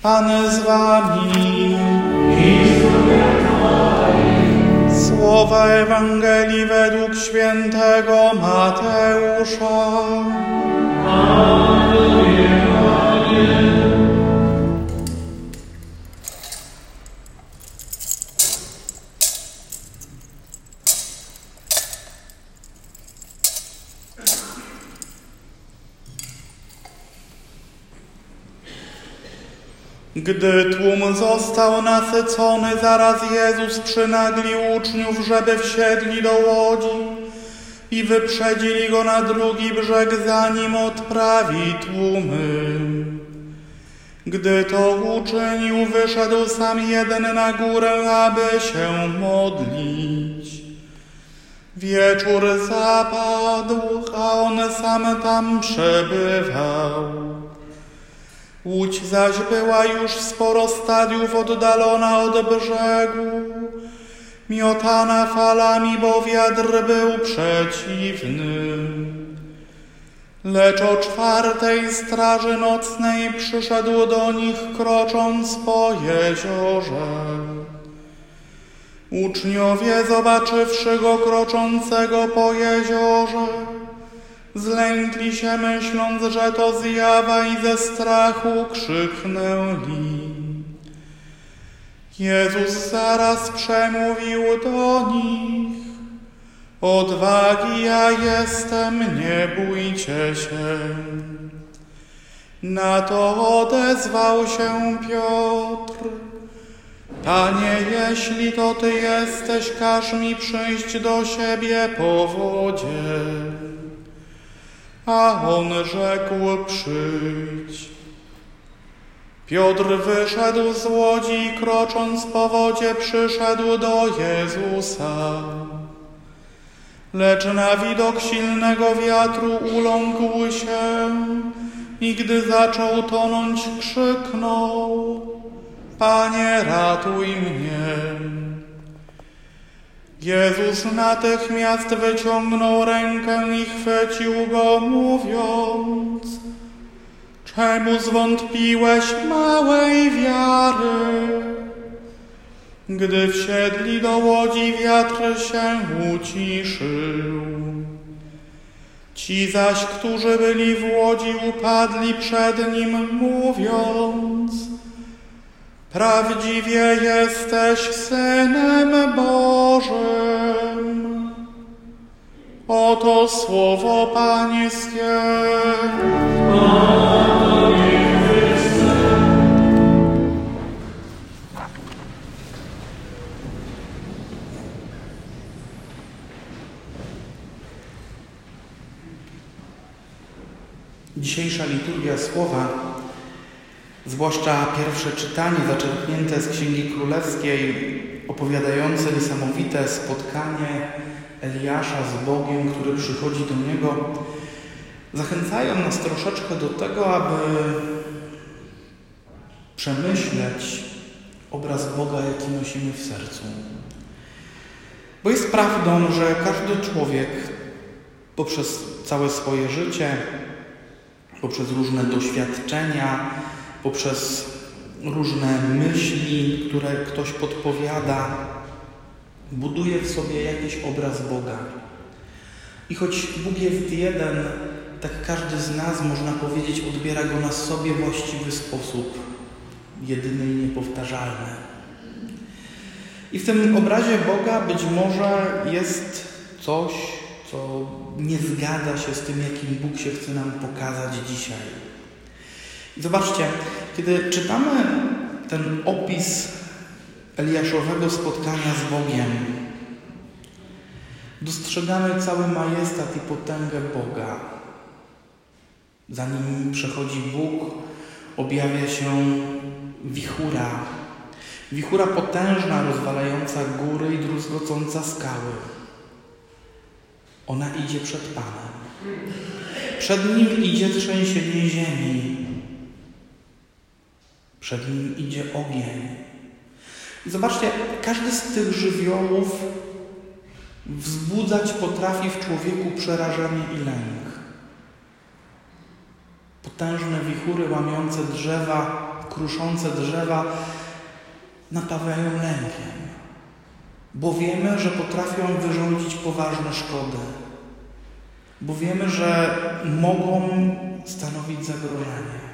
Pan z wami. Słowa Ewangelii według świętego Mateusza. Gdy tłum został nasycony, zaraz Jezus przynaglił uczniów, żeby wsiedli do łodzi i wyprzedzili go na drugi brzeg, zanim odprawi tłumy. Gdy to uczynił, wyszedł sam jeden na górę, aby się modlić. Wieczór zapadł, a on sam tam przebywał. Łódź zaś była już sporo stadiów oddalona od brzegu, miotana falami, bo wiatr był przeciwny. Lecz o 4:00 straży nocnej przyszedł do nich, krocząc po jeziorze. Uczniowie, zobaczywszy go kroczącego po jeziorze, zlękli się, myśląc, że to zjawa, i ze strachu krzyknęli. Jezus zaraz przemówił do nich: odwagi, ja jestem, nie bójcie się. Na to odezwał się Piotr: Panie, jeśli to Ty jesteś, każ mi przyjść do siebie po wodzie. A on rzekł: przyjdź. Piotr wyszedł z łodzi i krocząc po wodzie przyszedł do Jezusa. Lecz na widok silnego wiatru uląkł się i gdy zaczął tonąć, krzyknął: Panie, ratuj mnie. Jezus natychmiast wyciągnął rękę i chwycił go, mówiąc: czemu zwątpiłeś, małej wiary? Gdy wsiedli do łodzi, wiatr się uciszył. Ci zaś, którzy byli w łodzi, upadli przed nim, mówiąc: prawdziwie jesteś Synem Bożym. Oto słowo Pańskie. Dzisiejsza liturgia słowa, zwłaszcza pierwsze czytanie zaczerpnięte z Księgi Królewskiej, opowiadające niesamowite spotkanie Eliasza z Bogiem, który przychodzi do niego, zachęcają nas troszeczkę do tego, aby przemyśleć obraz Boga, jaki nosimy w sercu. Bo jest prawdą, że każdy człowiek poprzez całe swoje życie, poprzez różne doświadczenia, poprzez różne myśli, które ktoś podpowiada, buduje w sobie jakiś obraz Boga. I choć Bóg jest jeden, tak każdy z nas, można powiedzieć, odbiera Go na sobie właściwy sposób, jedyny i niepowtarzalny. I w tym obrazie Boga być może jest coś, co nie zgadza się z tym, jakim Bóg się chce nam pokazać dzisiaj. I zobaczcie, kiedy czytamy ten opis Eliaszowego spotkania z Bogiem, dostrzegamy cały majestat i potęgę Boga. Zanim przechodzi Bóg, objawia się wichura. Wichura potężna, rozwalająca góry i druzgocąca skały. Ona idzie przed Panem. Przed Nim idzie trzęsienie ziemi. Przed Nim idzie ogień. I zobaczcie, każdy z tych żywiołów wzbudzać potrafi w człowieku przerażenie i lęk. Potężne wichury łamiące drzewa, kruszące drzewa napawają lękiem, bo wiemy, że potrafią wyrządzić poważne szkody, bo wiemy, że mogą stanowić zagrożenie.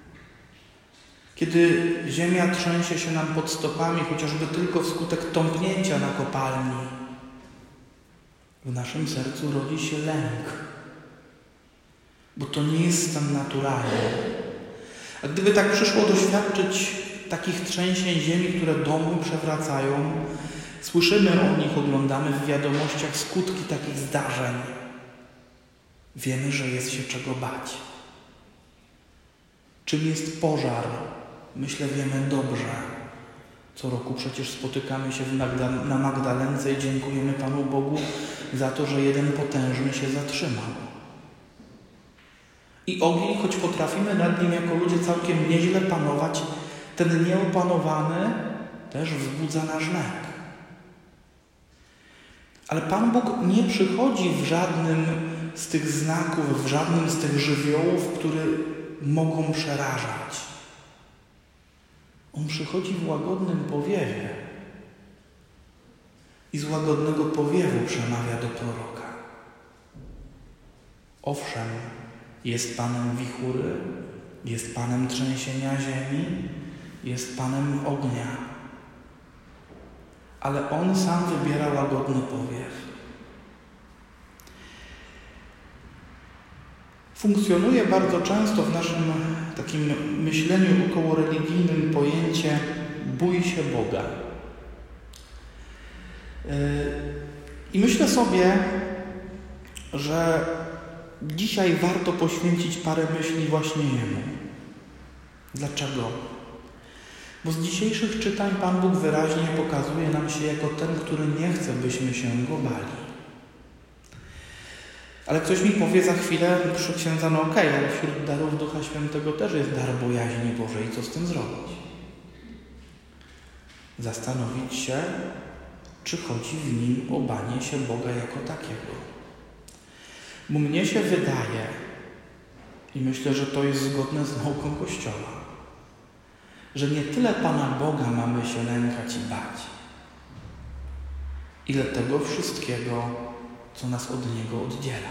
Kiedy ziemia trzęsie się nam pod stopami, chociażby tylko wskutek tąpnięcia na kopalni, w naszym sercu rodzi się lęk, bo to nie jest stan naturalny. A gdyby tak przyszło doświadczyć takich trzęsień ziemi, które domy przewracają, słyszymy o nich, oglądamy w wiadomościach skutki takich zdarzeń, wiemy, że jest się czego bać. Czym jest pożar? Myślę, wiemy dobrze. Co roku przecież spotykamy się na Magdalence i dziękujemy Panu Bogu za to, że jeden potężny się zatrzymał. I ogień, choć potrafimy nad nim jako ludzie całkiem nieźle panować, ten nieopanowany też wzbudza nasz lęk. Ale Pan Bóg nie przychodzi w żadnym z tych znaków, w żadnym z tych żywiołów, które mogą przerażać. On przychodzi w łagodnym powiewie i z łagodnego powiewu przemawia do proroka. Owszem, jest Panem wichury, jest Panem trzęsienia ziemi, jest Panem ognia, ale On sam wybiera łagodny powiew. Funkcjonuje bardzo często w naszym takim myśleniu okołoreligijnym pojęcie bój się Boga. I myślę sobie, że dzisiaj warto poświęcić parę myśli właśnie Jemu. Dlaczego? Bo z dzisiejszych czytań Pan Bóg wyraźnie pokazuje nam się jako ten, który nie chce, byśmy się Go bali. Ale ktoś mi powie za chwilę, proszę księdza, no okej, ale wśród darów Ducha Świętego też jest dar bojaźni Bożej. Co z tym zrobić? Zastanowić się, czy chodzi w nim o banie się Boga jako takiego. Bo mnie się wydaje, i myślę, że to jest zgodne z nauką Kościoła, że nie tyle Pana Boga mamy się lękać i bać, ile tego wszystkiego, co nas od Niego oddziela.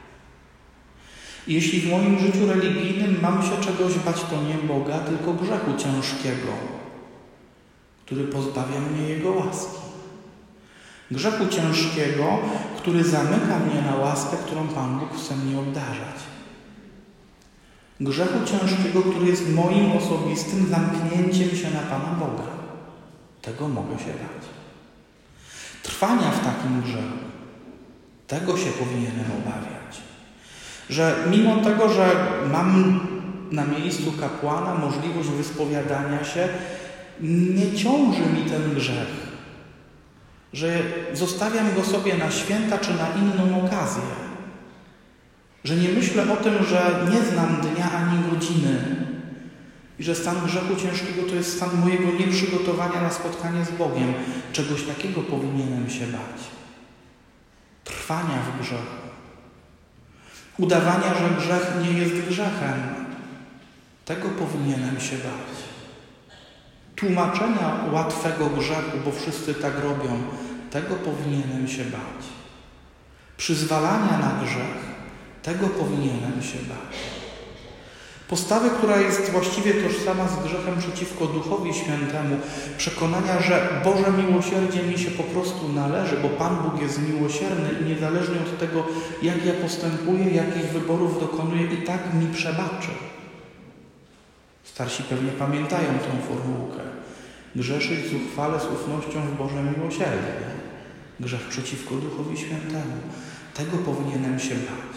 I jeśli w moim życiu religijnym mam się czegoś bać, to nie Boga, tylko grzechu ciężkiego, który pozbawia mnie Jego łaski. Grzechu ciężkiego, który zamyka mnie na łaskę, którą Pan Bóg chce mnie obdarzać. Grzechu ciężkiego, który jest moim osobistym zamknięciem się na Pana Boga. Tego mogę się bać. Trwania w takim grzechu, tego się powinienem obawiać. Że mimo tego, że mam na miejscu kapłana możliwość wyspowiadania się, nie ciąży mi ten grzech. Że zostawiam go sobie na święta czy na inną okazję. Że nie myślę o tym, że nie znam dnia ani godziny i że stan grzechu ciężkiego to jest stan mojego nieprzygotowania na spotkanie z Bogiem. Czegoś takiego powinienem się bać. Trwania w grzechu. Udawania, że grzech nie jest grzechem. Tego powinienem się bać. Tłumaczenia łatwego grzechu, bo wszyscy tak robią. Tego powinienem się bać. Przyzwalania na grzech. Tego powinienem się bać. Postawy, która jest właściwie tożsama z grzechem przeciwko Duchowi Świętemu, przekonania, że Boże miłosierdzie mi się po prostu należy, bo Pan Bóg jest miłosierny i niezależnie od tego, jak ja postępuję, jakich wyborów dokonuję, i tak mi przebaczy. Starsi pewnie pamiętają tę formułkę. Grzeszyć zuchwale z ufnością w Boże miłosierdzie. Grzech przeciwko Duchowi Świętemu. Tego powinienem się bać.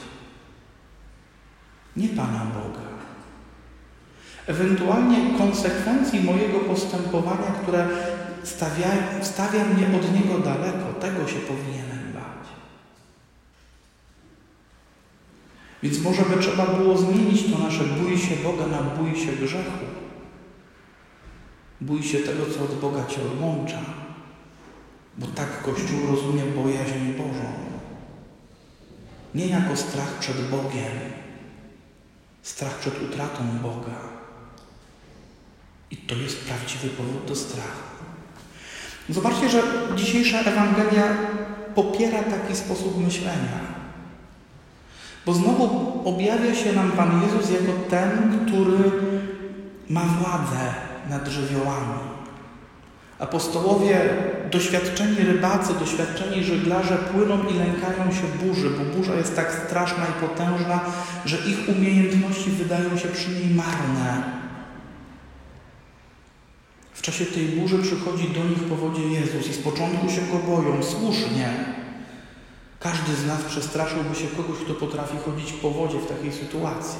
Nie Pana Boga. Ewentualnie konsekwencji mojego postępowania, które stawia mnie od Niego daleko, tego się powinienem bać. Więc może by trzeba było zmienić to nasze bój się Boga na bój się grzechu. Bój się tego, co od Boga Cię odłącza. Bo tak Kościół rozumie bojaźń Bożą. Nie jako strach przed Bogiem, strach przed utratą Boga. I to jest prawdziwy powód do strachu. Zobaczcie, że dzisiejsza Ewangelia popiera taki sposób myślenia. Bo znowu objawia się nam Pan Jezus jako ten, który ma władzę nad żywiołami. Apostołowie, doświadczeni rybacy, doświadczeni żeglarze płyną i lękają się burzy, bo burza jest tak straszna i potężna, że ich umiejętności wydają się przy niej marne. W czasie tej burzy przychodzi do nich po wodzie Jezus i z początku się Go boją, słusznie. Każdy z nas przestraszyłby się kogoś, kto potrafi chodzić po wodzie w takiej sytuacji.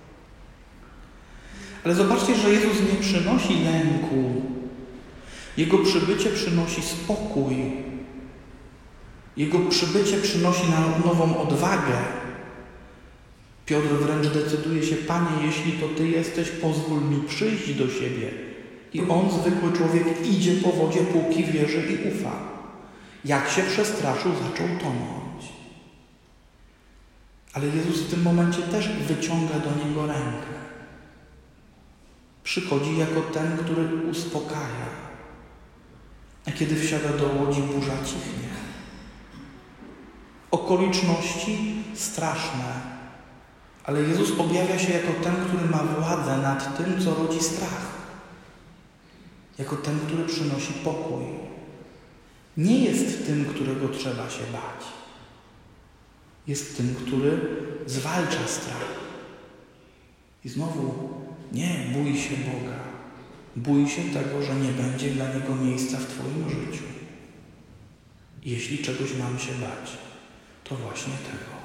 Ale zobaczcie, że Jezus nie przynosi lęku. Jego przybycie przynosi spokój. Jego przybycie przynosi nam nową odwagę. Piotr wręcz decyduje się: Panie, jeśli to Ty jesteś, pozwól mi przyjść do siebie. I on, zwykły człowiek, idzie po wodzie, póki wierzy i ufa. Jak się przestraszył, zaczął tonąć. Ale Jezus w tym momencie też wyciąga do niego rękę. Przychodzi jako ten, który uspokaja. A kiedy wsiada do łodzi, burza cichnie. Okoliczności straszne. Ale Jezus objawia się jako ten, który ma władzę nad tym, co rodzi strach. Jako ten, który przynosi pokój. Nie jest tym, którego trzeba się bać. Jest tym, który zwalcza strach. I znowu, nie bój się Boga. Bój się tego, że nie będzie dla Niego miejsca w Twoim życiu. Jeśli czegoś mam się bać, to właśnie tego.